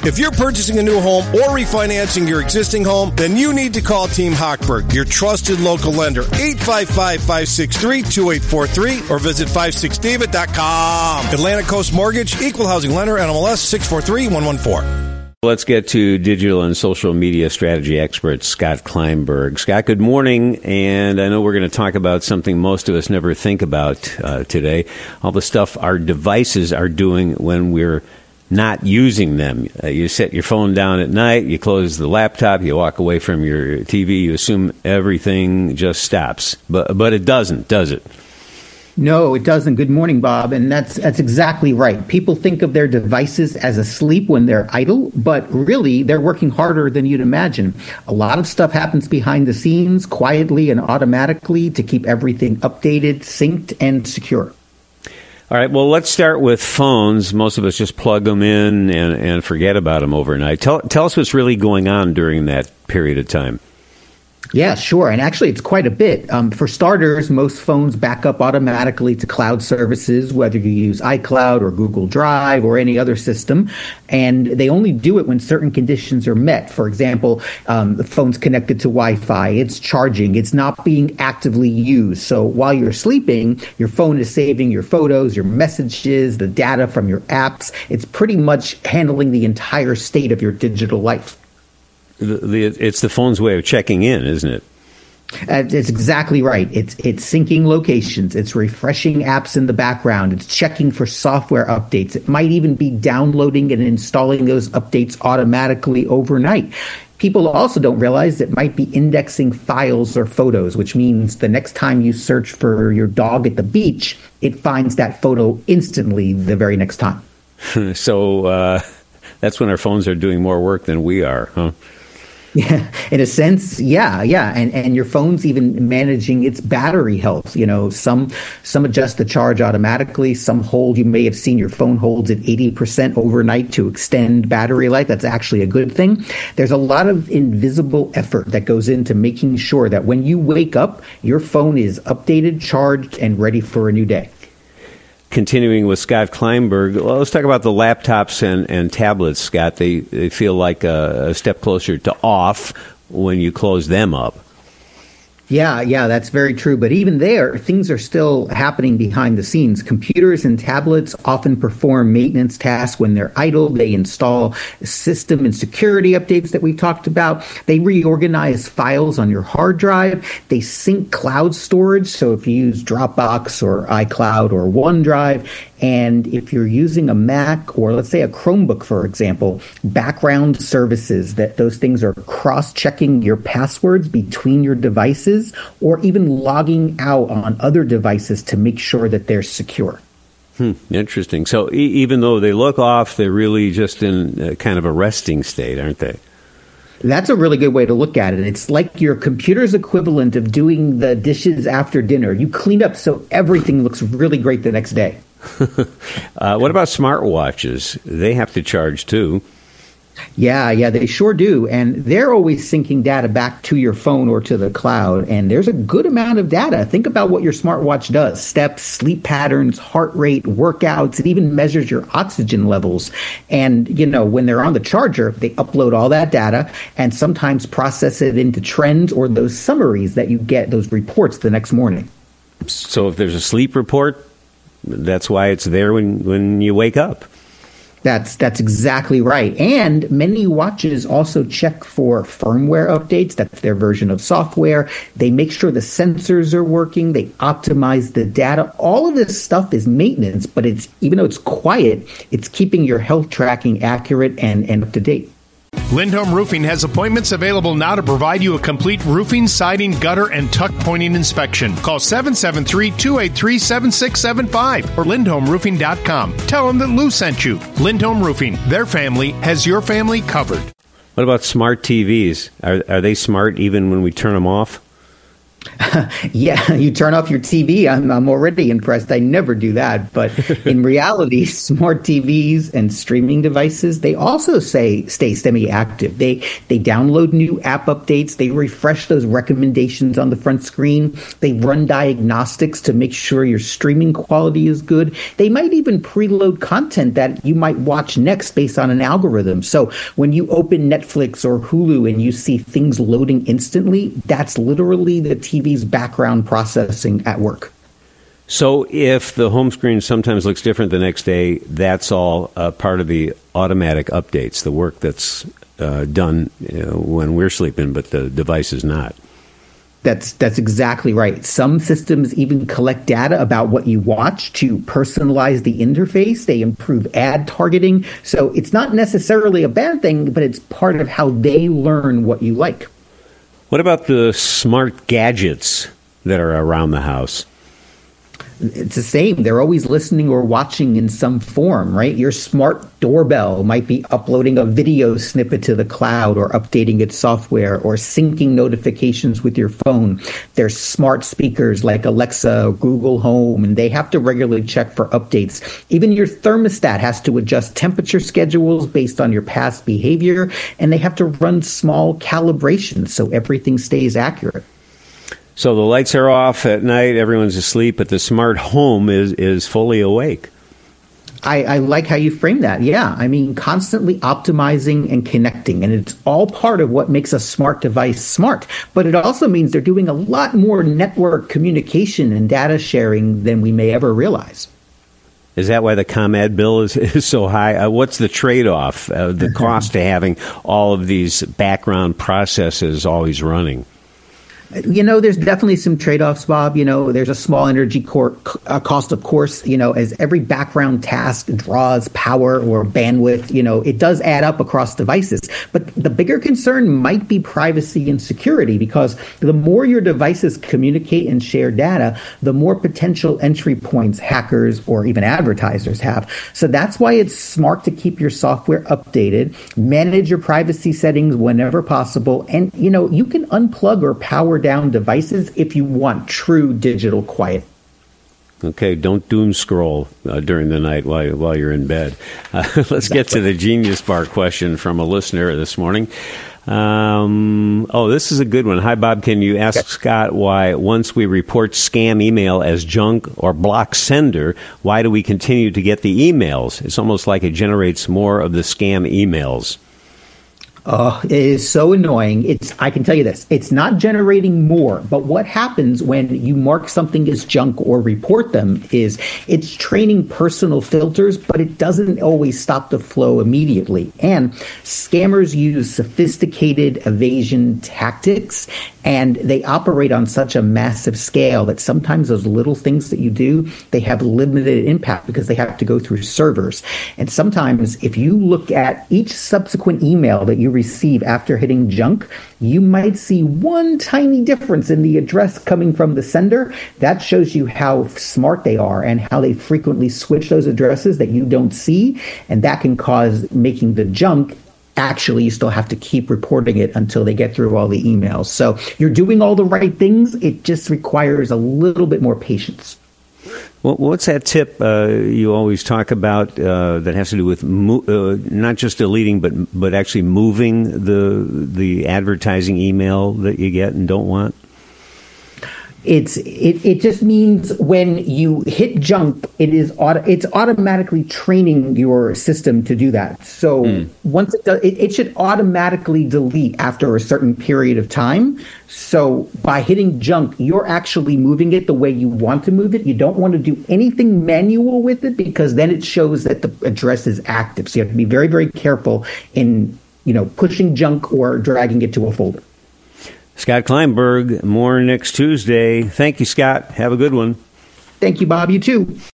If you're purchasing a new home or refinancing your existing home, then you need to call Team Hochberg, your trusted local lender, 855-563-2843, or visit 56david.com. Atlantic Coast Mortgage, Equal Housing Lender, NMLS 643114. Let's get to digital and social media strategy expert Scott Kleinberg. Scott, good morning. And I know we're going to talk about something most of us never think about today, all the stuff our devices are doing when we're not using them. You set your phone down at night, you close the laptop, you walk away from your TV, you assume everything just stops. But it doesn't, does it? No, it doesn't. Good morning, Bob. And that's exactly right. People think of their devices as asleep when they're idle, but really they're working harder than you'd imagine. A lot of stuff happens behind the scenes, quietly and automatically, to keep everything updated, synced, and secure. All right, well, let's start with phones. Most of us just plug them in and forget about them overnight. Tell us what's really going on during that period of time. Yeah, sure. And actually, it's quite a bit. For starters, most phones back up automatically to cloud services, whether you use iCloud or Google Drive or any other system. And they only do it when certain conditions are met. For example, the phone's connected to Wi-Fi, it's charging, it's not being actively used. So while you're sleeping, your phone is saving your photos, your messages, the data from your apps. It's pretty much handling the entire state of your digital life. It's the phone's way of checking in, isn't it? It's exactly right. It's syncing locations. It's refreshing apps in the background. It's checking for software updates. It might even be downloading and installing those updates automatically overnight. People also don't realize it might be indexing files or photos, which means the next time you search for your dog at the beach, it finds that photo instantly the very next time. So that's when our phones are doing more work than we are, huh? Yeah, in a sense, yeah. And your phone's even managing its battery health. You know, some adjust the charge automatically. Some hold, you may have seen your phone holds at 80% overnight to extend battery life. That's actually a good thing. There's a lot of invisible effort that goes into making sure that when you wake up, your phone is updated, charged, and ready for a new day. Continuing with Scott Kleinberg, well, let's talk about the laptops and tablets, Scott. They feel like a step closer to off when you close them up. Yeah, that's very true. But even there, things are still happening behind the scenes. Computers and tablets often perform maintenance tasks when they're idle. They install system and security updates that we've talked about. They reorganize files on your hard drive. They sync cloud storage. So if you use Dropbox or iCloud or OneDrive, and if you're using a Mac or let's say a Chromebook, for example, background services, that those things are cross-checking your passwords between your devices or even logging out on other devices to make sure that they're secure. Interesting. So even though they look off, they're really just in kind of a resting state, aren't they? That's a really good way to look at it. It's like your computer's equivalent of doing the dishes after dinner. You clean up so everything looks really great the next day. What about smartwatches? They have to charge too. Yeah, they sure do. And they're always syncing data back to your phone or to the cloud. And there's a good amount of data. Think about what your smartwatch does. Steps, sleep patterns, heart rate, workouts. It even measures your oxygen levels. And, you know, when they're on the charger, they upload all that data and sometimes process it into trends or those summaries that you get, those reports the next morning. So if there's a sleep report, that's why it's there when you wake up. That's exactly right. And many watches also check for firmware updates. That's their version of software. They make sure the sensors are working. They optimize the data. All of this stuff is maintenance, but it's, even though it's quiet, it's keeping your health tracking accurate and up to date. Lindholm Roofing has appointments available now to provide you a complete roofing, siding, gutter, and tuck pointing inspection. Call 773-283-7675 or lindholmroofing.com. Tell them that Lou sent you. Lindholm Roofing, their family has your family covered. What about smart TVs? Are they smart even when we turn them off? Yeah, you turn off your TV. I'm already impressed. I never do that. But in reality, smart TVs and streaming devices, they also stay semi-active. They download new app updates. They refresh those recommendations on the front screen. They run diagnostics to make sure your streaming quality is good. They might even preload content that you might watch next based on an algorithm. So when you open Netflix or Hulu and you see things loading instantly, that's literally the TV's background processing at work. So if the home screen sometimes looks different the next day, that's all part of the automatic updates, the work that's done when we're sleeping, but the device is not. That's exactly right. Some systems even collect data about what you watch to personalize the interface. They improve ad targeting. So it's not necessarily a bad thing, but it's part of how they learn what you like. What about the smart gadgets that are around the house? It's the same. They're always listening or watching in some form, right? Your smart doorbell might be uploading a video snippet to the cloud or updating its software or syncing notifications with your phone. There's smart speakers like Alexa or Google Home, and they have to regularly check for updates. Even your thermostat has to adjust temperature schedules based on your past behavior, and they have to run small calibrations so everything stays accurate. So the lights are off at night, everyone's asleep, but the smart home is fully awake. I like how you frame that. Yeah, I mean, constantly optimizing and connecting, and it's all part of what makes a smart device smart. But it also means they're doing a lot more network communication and data sharing than we may ever realize. Is that why the ComEd bill is so high? What's the trade-off, the cost to having all of these background processes always running? You know, there's definitely some trade-offs, Bob. You know, there's a small energy cost, of course, you know, as every background task draws power or bandwidth, you know, it does add up across devices. But the bigger concern might be privacy and security, because the more your devices communicate and share data, the more potential entry points hackers or even advertisers have. So that's why it's smart to keep your software updated, manage your privacy settings whenever possible, and, you know, you can unplug or power down devices if you want true digital quiet. Okay, don't doom scroll during the night while you're in bed. Let's get to the Genius Bar question from a listener this morning. This is a good one. Hi, Bob. Can you ask Scott why once we report scam email as junk or block sender, why do we continue to get the emails? It's almost like it generates more of the scam emails. Oh, it is so annoying. I can tell you this, it's not generating more, but what happens when you mark something as junk or report them is it's training personal filters, but it doesn't always stop the flow immediately. And scammers use sophisticated evasion tactics, and they operate on such a massive scale that sometimes those little things that you do, they have limited impact because they have to go through servers. And sometimes if you look at each subsequent email that you receive after hitting junk, you might see one tiny difference in the address coming from the sender. That shows you how smart they are and how they frequently switch those addresses that you don't see. And that can cause making the junk. Actually, you still have to keep reporting it until they get through all the emails. So you're doing all the right things. It just requires a little bit more patience. Well, what's that tip you always talk about that has to do with not just deleting, but actually moving the advertising email that you get and don't want? It just means when you hit junk, it's automatically training your system to do that. So once it does, it should automatically delete after a certain period of time. So by hitting junk, you're actually moving it the way you want to move it. You don't want to do anything manual with it, because then it shows that the address is active. So you have to be very, very careful in, pushing junk or dragging it to a folder. Scott Kleinberg, more next Tuesday. Thank you, Scott. Have a good one. Thank you, Bob. You too.